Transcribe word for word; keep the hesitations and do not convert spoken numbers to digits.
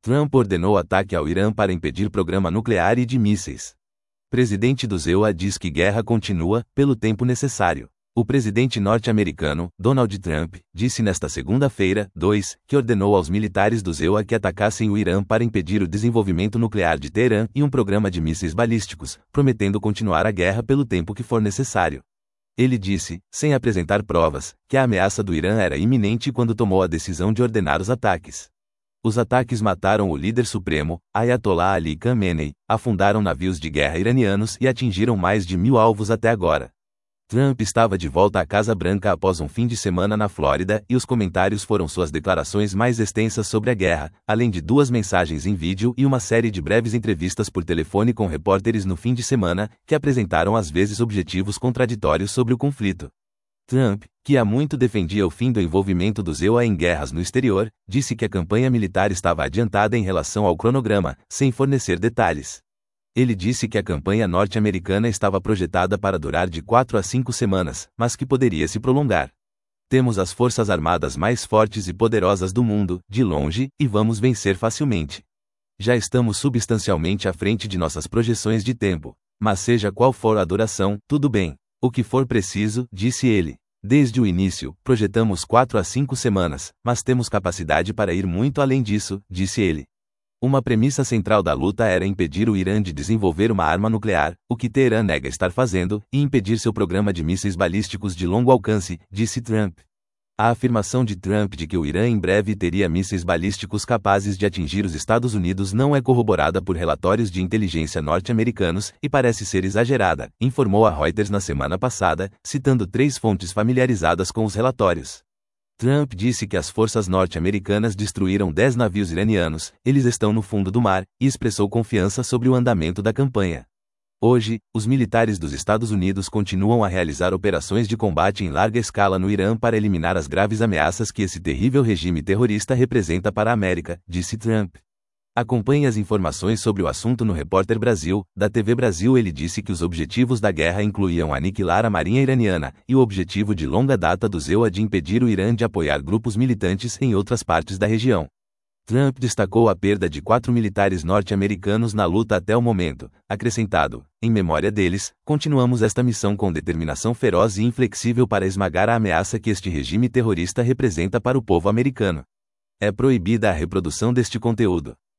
Trump ordenou ataque ao Irã para impedir programa nuclear e de mísseis. Presidente do Z E U A diz que guerra continua, pelo tempo necessário. O presidente norte-americano, Donald Trump, disse nesta segunda-feira, dois, que ordenou aos militares do Z E U A que atacassem o Irã para impedir o desenvolvimento nuclear de Teherã e um programa de mísseis balísticos, prometendo continuar a guerra pelo tempo que for necessário. Ele disse, sem apresentar provas, que a ameaça do Irã era iminente quando tomou a decisão de ordenar os ataques. Os ataques mataram o líder supremo, Ayatollah Ali Khamenei, afundaram navios de guerra iranianos e atingiram mais de mil alvos até agora. Trump estava de volta à Casa Branca após um fim de semana na Flórida e os comentários foram suas declarações mais extensas sobre a guerra, além de duas mensagens em vídeo e uma série de breves entrevistas por telefone com repórteres no fim de semana, que apresentaram às vezes objetivos contraditórios sobre o conflito. Trump, que há muito defendia o fim do envolvimento do Z E U A em guerras no exterior, disse que a campanha militar estava adiantada em relação ao cronograma, sem fornecer detalhes. Ele disse que a campanha norte-americana estava projetada para durar de quatro a cinco semanas, mas que poderia se prolongar. Temos as forças armadas mais fortes e poderosas do mundo, de longe, e vamos vencer facilmente. Já estamos substancialmente à frente de nossas projeções de tempo, mas seja qual for a duração, tudo bem. O que for preciso, disse ele. Desde o início, projetamos quatro a cinco semanas, mas temos capacidade para ir muito além disso, disse ele. Uma premissa central da luta era impedir o Irã de desenvolver uma arma nuclear, o que Teherã nega estar fazendo, e impedir seu programa de mísseis balísticos de longo alcance, disse Trump. A afirmação de Trump de que o Irã em breve teria mísseis balísticos capazes de atingir os Estados Unidos não é corroborada por relatórios de inteligência norte-americanos e parece ser exagerada, informou a Reuters na semana passada, citando três fontes familiarizadas com os relatórios. Trump disse que as forças norte-americanas destruíram dez navios iranianos, eles estão no fundo do mar, e expressou confiança sobre o andamento da campanha. Hoje, os militares dos Estados Unidos continuam a realizar operações de combate em larga escala no Irã para eliminar as graves ameaças que esse terrível regime terrorista representa para a América, disse Trump. Acompanhe as informações sobre o assunto no Repórter Brasil, da T V Brasil. Ele disse que os objetivos da guerra incluíam aniquilar a marinha iraniana, e o objetivo de longa data do Z E U A de impedir o Irã de apoiar grupos militantes em outras partes da região. Trump destacou a perda de quatro militares norte-americanos na luta até o momento, acrescentado, em memória deles, continuamos esta missão com determinação feroz e inflexível para esmagar a ameaça que este regime terrorista representa para o povo americano. É proibida a reprodução deste conteúdo.